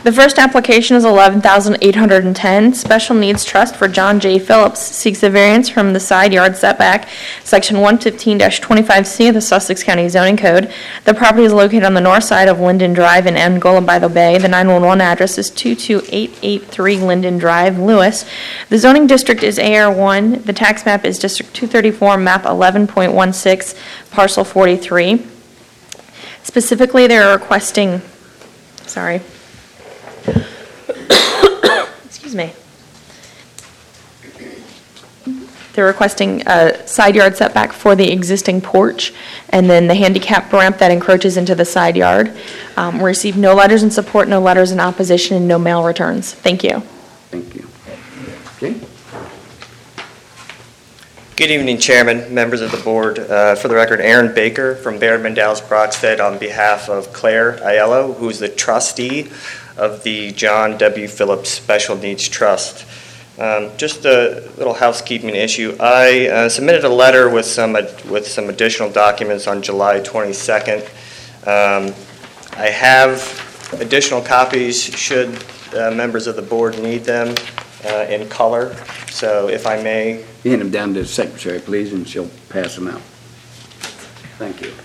The first application is 11,810. Special Needs Trust for John J. Phillips seeks a variance from the side yard setback, Section 115-25C of the Sussex County Zoning Code. The property is located on the north side of Linden Drive in Angola by the Bay. The 911 address is 22883 Linden Drive, Lewis. The zoning district is AR1. The tax map is District 234, map 11.16, parcel 43. Specifically, they're requesting, excuse me. They're requesting a side yard setback for the existing porch and then the handicap ramp that encroaches into the side yard. We received no letters in support, no letters in opposition, and no mail returns. Thank you. Thank you. Okay. Good evening, Chairman, members of the board. For the record, Aaron Baker from Baird Mandalis Brockstead on behalf of Claire Aiello, who is the trustee of the John W. Phillips Special Needs Trust. Just a little housekeeping issue. I submitted a letter with some additional documents on July 22nd. I have additional copies should members of the board need them in color. So if I may. You hand them down to the secretary, please, and she'll pass them out. Thank you.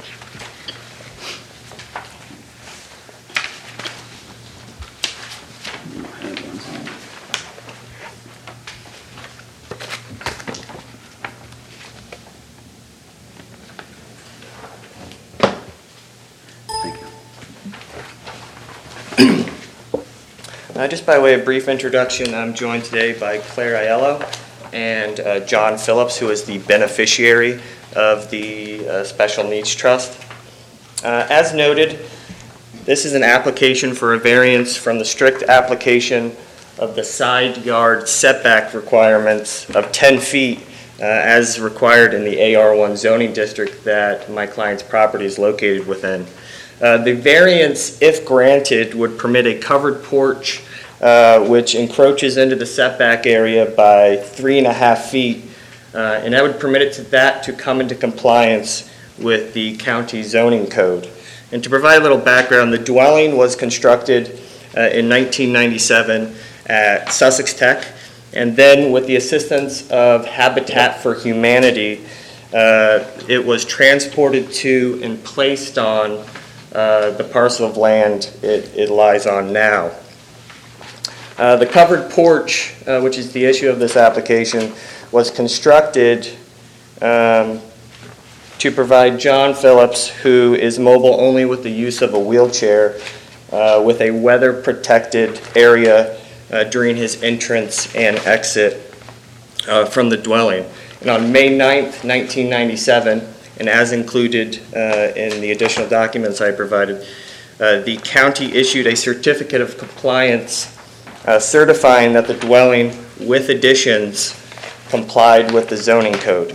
Just by way of brief introduction, I'm joined today by Claire Aiello and John Phillips, who is the beneficiary of the Special Needs Trust. As noted, this is an application for a variance from the strict application of the side yard setback requirements of 10 feet as required in the AR1 zoning district that my client's property is located within. The variance, if granted, would permit a covered porch which encroaches into the setback area by 3.5 feet, and that would permit that to come into compliance with the county zoning code. And to provide a little background, the dwelling was constructed in 1997 at Sussex Tech, and then with the assistance of Habitat for Humanity, it was transported to and placed on the parcel of land it lies on now. The covered porch, which is the issue of this application, was constructed to provide John Phillips, who is mobile only with the use of a wheelchair, with a weather-protected area during his entrance and exit from the dwelling. And on May 9th, 1997, and as included in the additional documents I provided, the county issued a certificate of compliance certifying that the dwelling with additions complied with the zoning code.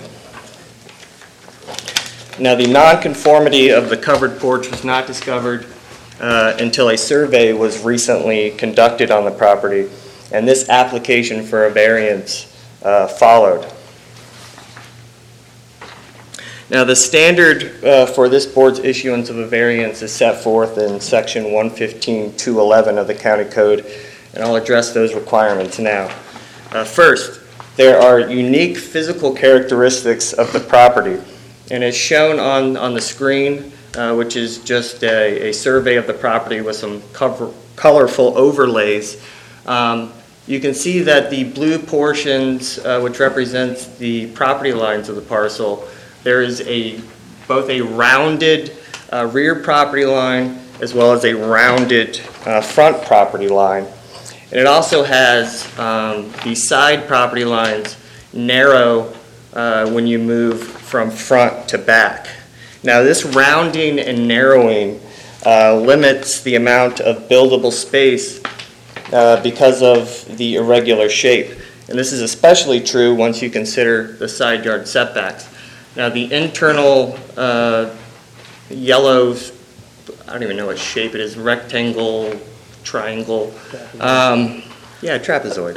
Now, the nonconformity of the covered porch was not discovered until a survey was recently conducted on the property, and this application for a variance followed. Now, the standard for this board's issuance of a variance is set forth in Section 115.211 of the County Code, and I'll address those requirements now. First, there are unique physical characteristics of the property, and as shown on the screen, which is just a survey of the property with some colorful overlays, you can see that the blue portions, which represents the property lines of the parcel, there is both a rounded rear property line as well as a rounded front property line. And it also has the side property lines narrow when you move from front to back. Now, this rounding and narrowing limits the amount of buildable space because of the irregular shape. And this is especially true once you consider the side yard setbacks. Now, the internal yellow, I don't even know what shape it is, rectangle, triangle, trapezoid.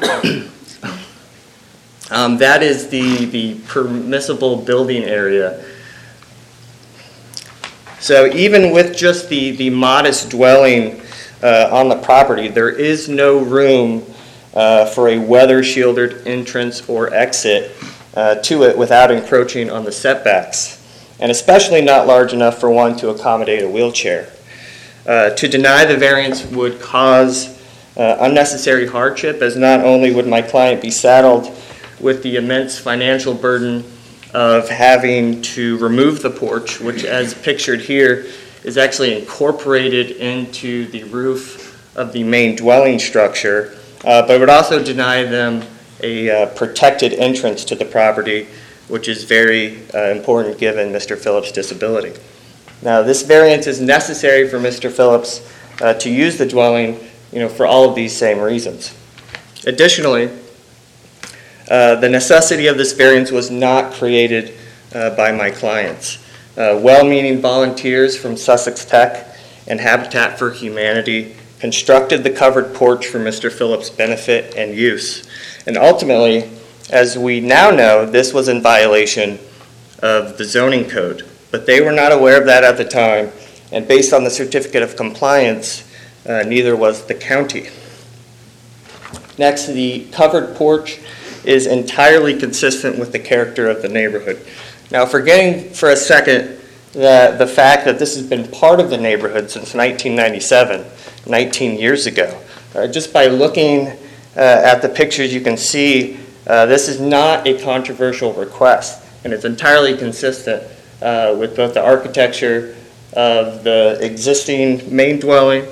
That is the permissible building area. So even with just the modest dwelling on the property, there is no room for a weather-shielded entrance or exit to it without encroaching on the setbacks, and especially not large enough for one to accommodate a wheelchair. To deny the variance would cause unnecessary hardship, as not only would my client be saddled with the immense financial burden of having to remove the porch, which as pictured here is actually incorporated into the roof of the main dwelling structure, but it would also deny them a protected entrance to the property, which is very important given Mr. Phillips' disability. Now, this variance is necessary for Mr. Phillips to use the dwelling, for all of these same reasons. Additionally, the necessity of this variance was not created by my clients. Well-meaning volunteers from Sussex Tech and Habitat for Humanity constructed the covered porch for Mr. Phillips' benefit and use. And ultimately, as we now know, this was in violation of the zoning code. But they were not aware of that at the time, and based on the certificate of compliance, neither was the county. Next, the covered porch is entirely consistent with the character of the neighborhood. Now, forgetting for a second the fact that this has been part of the neighborhood since 1997, 19 years ago, just by looking at the pictures you can see, this is not a controversial request, and it's entirely consistent with both the architecture of the existing main dwelling,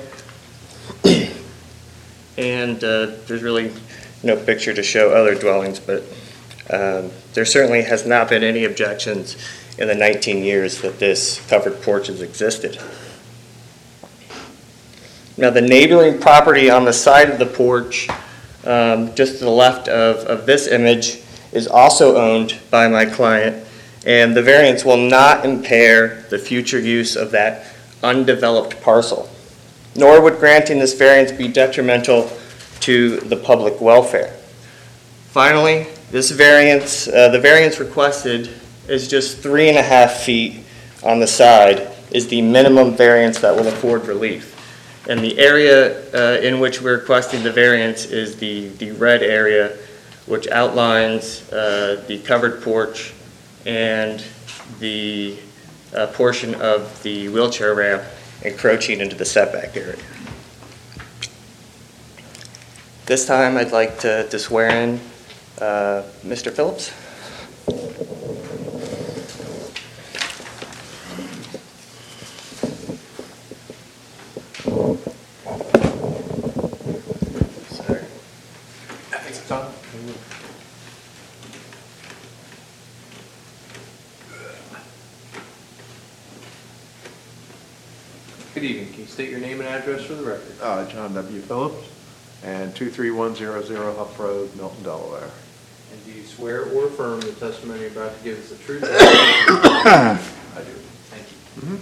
and there's really no picture to show other dwellings, but there certainly has not been any objections in the 19 years that this covered porch has existed. Now, the neighboring property on the side of the porch, just to the left of this image, is also owned by my client, and the variance will not impair the future use of that undeveloped parcel, nor would granting this variance be detrimental to the public welfare. Finally, this variance, the variance requested is just 3.5 feet on the side, is the minimum variance that will afford relief. And the area in which we're requesting the variance is the red area, which outlines the covered porch and the portion of the wheelchair ramp encroaching into the setback area. This time, I'd like to swear in Mr. Phillips. Sorry. It's on. Good evening. Can you state your name and address for the record? John W. Phillips, and 23100 Huff Road, Milton, Delaware. And do you swear or affirm the testimony you're about to give is the truth? I do. Thank you.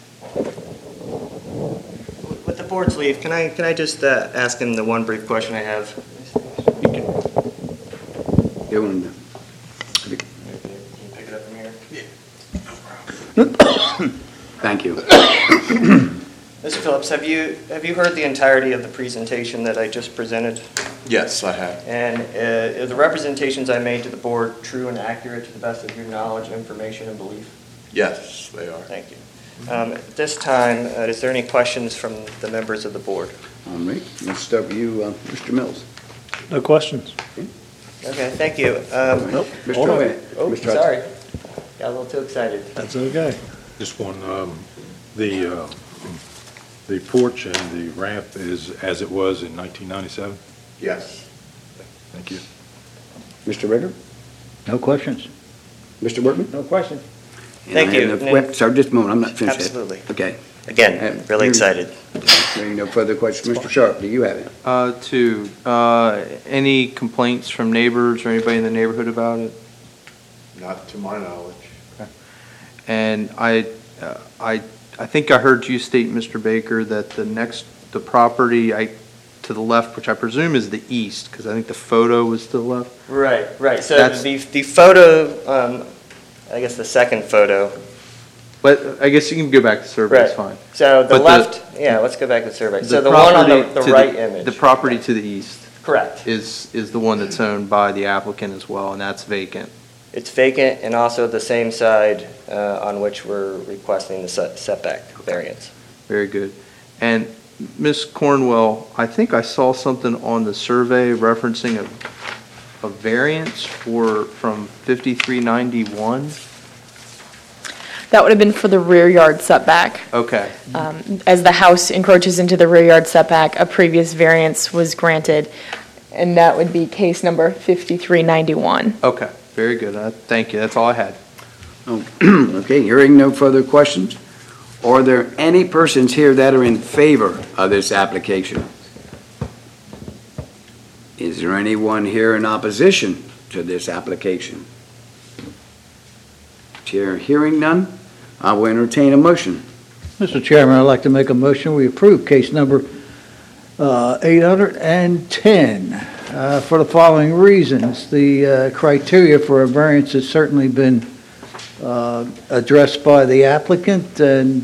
With the board's leave, can I just ask him the one brief question I have? You can give him Can you pick it up from here? thank you. Mr. Phillips, have you heard the entirety of the presentation that I just presented? Yes, I have. And are the representations I made to the board true and accurate to the best of your knowledge, information, and belief? Yes, they are. Thank you. At this time, is there any questions from the members of the board? All right, let's start with you, Mr. Mills. No questions. Okay, thank you. Nope. Mr. Hold on. Hudson. Oh, Mr. Hudson. sorry. Got a little too excited. That's okay. Just one, the porch and the ramp is as it was in 1997? Yes. Thank you. Mr. Ritter? No questions. Mr. Workman? No questions. Thank you. Wait, sorry, just a moment, I'm not finished yet. Absolutely. Okay. Again, really excited. Hearing no further questions. Mr. Sharp, do you have it? Two, any complaints from neighbors or anybody in the neighborhood about it? Not to my knowledge. And I think I heard you state, Mr. Baker, that the property to the left, which I presume is the east, because I think the photo was to the left. Right. So That's- the photo, I guess the second photo, But I guess you can go back to survey, it's Right. fine. So the But left, yeah, let's go back to the survey. So the one on property the to right image. The property to the east Correct. is the one that's owned by the applicant as well, and that's vacant. It's vacant and also the same side on which we're requesting the setback variance. Very good. And Ms. Cornwell, I think I saw something on the survey referencing a variance from 5391? That would have been for the rear yard setback. Okay, As the house encroaches into the rear yard setback, a previous variance was granted, and that would be case number 5391. okay, very good. Thank you, that's all I had. Okay, hearing no further questions, are there any persons here that are in favor of this application? Is there anyone here in opposition to this application? Chair, hearing none, I will entertain a motion. Mr. Chairman, I'd like to make a motion, we approve case number 810 for the following reasons. The criteria for a variance has certainly been addressed by the applicant, and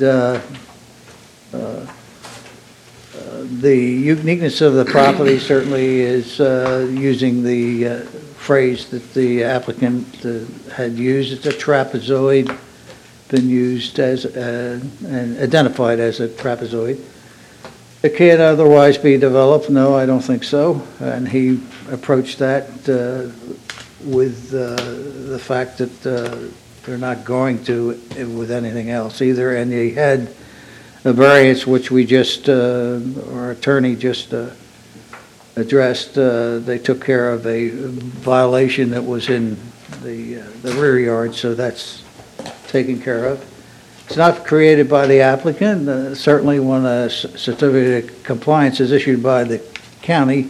the uniqueness of the property certainly is using the phrase that the applicant had used. It's a trapezoid, been used as, and identified as a trapezoid. It can't otherwise be developed? No, I don't think so. And he approached that with the fact that they're not going to with anything else either. And he had a variance which we just, our attorney just addressed. They took care of a violation that was in the rear yard, so that's taken care of. It's not created by the applicant. Certainly when a certificate of compliance is issued by the county,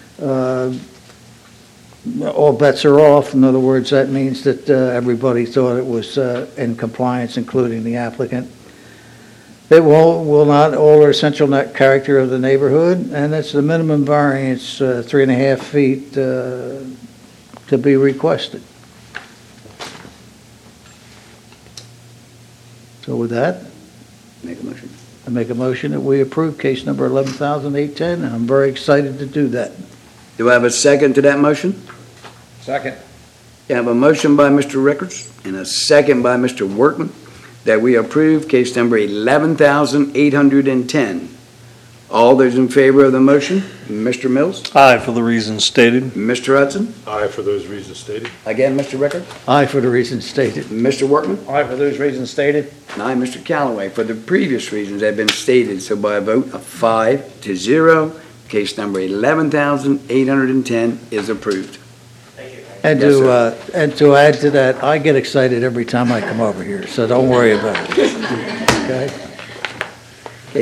all bets are off. In other words, that means that everybody thought it was in compliance, including the applicant. It will not alter essential net character of the neighborhood, and it's the minimum variance, 3.5 feet, to be requested. So with that, Make a motion. I make a motion that we approve case number 11,810, and I'm very excited to do that. Do I have a second to that motion? Second. I have a motion by Mr. Rickards and a second by Mr. Workman that we approve case number 11,810. All those in favor of the motion, Mr. Mills, Aye, for the reasons stated. Mr. Hudson, Aye for those reasons stated. again, Mr. Rickards, Aye for the reasons stated. Mr. Workman, Aye, for those reasons stated. and I, Mr. Callaway, for the previous reasons that have been stated. So by a vote of 5-0, case number 11,810 is approved. And Yes, to add to that, I get excited every time I come over here, so don't worry about it. Okay?